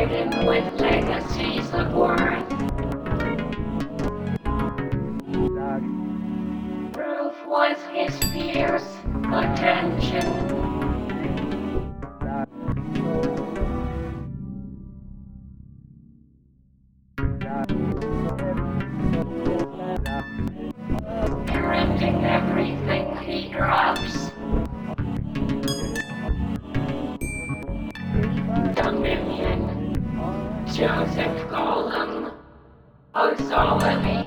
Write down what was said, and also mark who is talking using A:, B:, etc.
A: laden with legacies of worth. Proof was his fierce attention. Parenting everything he drops. Dominion. Joseph Golem. Osolami.